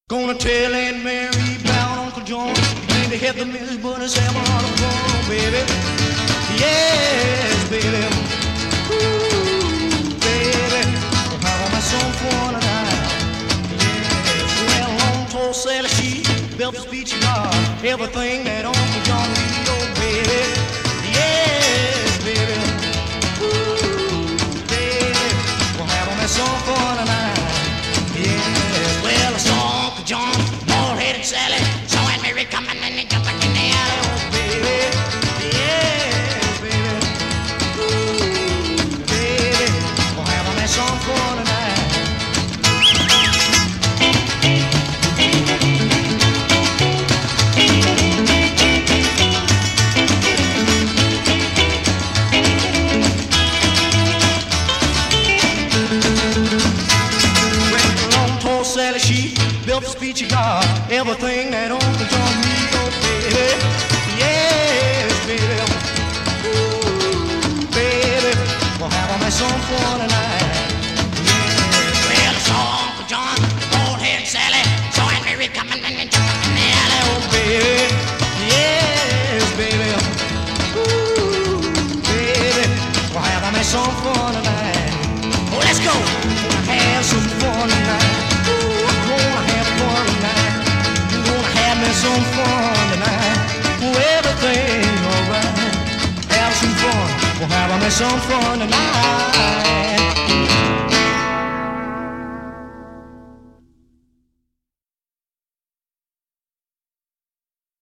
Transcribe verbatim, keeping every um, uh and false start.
Gonna tell Aunt Mary about Uncle John. He claimed to have the milk, but it's having all the fun, baby. Yes, baby. Ooh, baby. Well, how am I so fun tonight? Yes, well, long tall Sally, she built this beachy bar. Everything that Uncle John needed, oh, baby. Yes, baby. Ooh, baby. Well, how am I so fun tonight? Yes, well, I saw Uncle John, bald-headed Sally, saw Aunt Mary coming and they jumping in the alley. Oh, baby, yes, baby, ooh, baby, we'll have a mess on for tonight. Sally, she built a speechy car, everything that Uncle John needs, oh baby, yes, baby, ooh, baby, we'll have a mess on for tonight. Yes. Well, I saw Uncle John, bald-headed Sally, saw Aunt Mary coming and jumping in the alley, oh baby, yes, baby, ooh, baby, we'll have a mess on for tonight. Oh, let's go, we'll have some fun tonight. Some fun tonight, oh, everything alright. Have some fun, we'll have a mess some fun tonight.